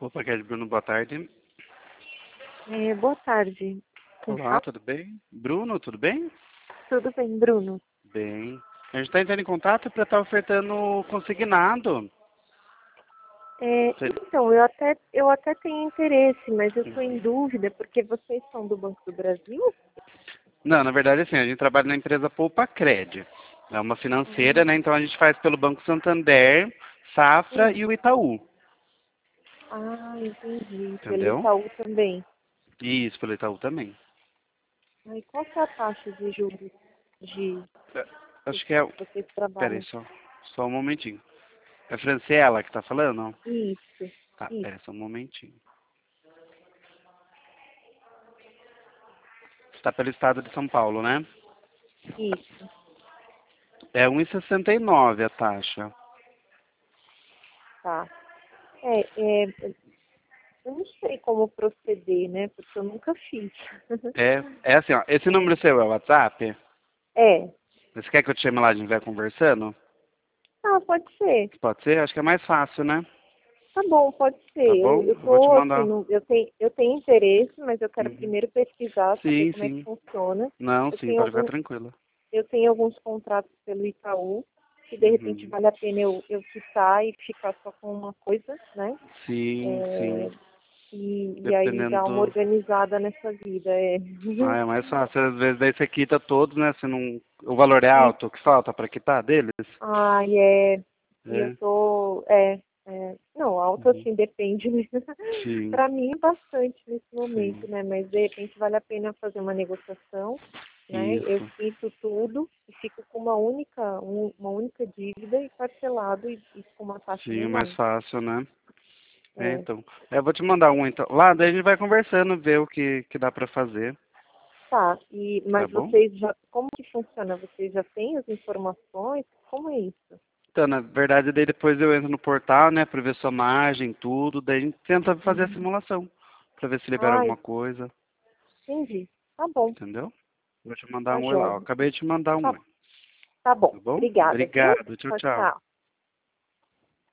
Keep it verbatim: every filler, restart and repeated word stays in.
Opa, Kelly Bruno, boa tarde. É, boa tarde. Quem Olá, fala? tudo bem? Bruno, tudo bem? Tudo bem, Bruno? Bem. A gente está entrando em contato para estar ofertando consignado. É, Cê- então, eu até, eu até tenho interesse, mas eu estou em dúvida, porque vocês são do Banco do Brasil? Não, na verdade, assim, a gente trabalha na empresa Poupa Cred. É uma financeira, Ah, né? Então a gente faz pelo Banco Santander, Safra hum. e o Itaú. Ah, entendi. Pelo Entendeu? Itaú também. Isso, pelo Itaú também. Aí, qual que é a taxa de juros de, É, que Acho que é. vocês Peraí, trabalham? só, só um momentinho. É Franciela que tá falando? Isso, Tá, isso, peraí, só um momentinho. Está pelo estado de São Paulo, né? isso. É um e sessenta e nove a taxa. Tá. É, é, eu não sei como proceder, né? Porque eu nunca fiz. É, é assim, ó. Esse É, número seu é o WhatsApp? é. Você quer que eu te chame lá, a gente vai conversando? Ah, pode ser. Pode ser? Acho que é mais fácil, né? Tá bom, pode Tá ser. Eu, bom? eu Eu vou te tô assim, mandar. no- eu, tenho, eu tenho interesse, mas eu quero Uhum. primeiro pesquisar, saber Sim, como é que sim. funciona. Não, Eu sim, tenho pode ficar alguns, tranquila. eu tenho alguns contratos pelo Itaú, que de repente Uhum. vale a pena eu, eu quitar e ficar só com uma coisa, né? Sim, sim. É, e, e aí Dependendo dar uma do. organizada nessa vida. É. Ah, é mais fácil. Às vezes daí você quita todos, né? Se não. O valor é E, alto, o que falta pra quitar deles? ai, é, e eu É. tô, é, é, não, alto Uhum. assim depende, né? Sim, Para mim bastante nesse momento, sim. né? Mas de repente vale a pena fazer uma negociação, né? Eu Isso. quito tudo e fico com uma única, um- uma única dívida e parcelado e, e com uma taxa Sim, menor. mais fácil, né? É, É, então. É, eu vou te mandar um então. Lá, daí a gente vai conversando, ver o que, que dá pra fazer, tá. E tá mas bom? vocês já, como que funciona? Vocês já têm as informações? Como é isso? Então, na verdade, daí depois eu entro no portal, né, pra ver sua margem, tudo, daí a gente tenta fazer a Uhum. simulação, pra ver se libera Ai, alguma coisa, entendi. Tá bom, entendeu? Vou te mandar tá um oi lá. Eu joia. acabei de te mandar um Tá, oi, tá bom. tá bom? Obrigada, viu? Obrigado, tchau, Tchau, tchau. tchau.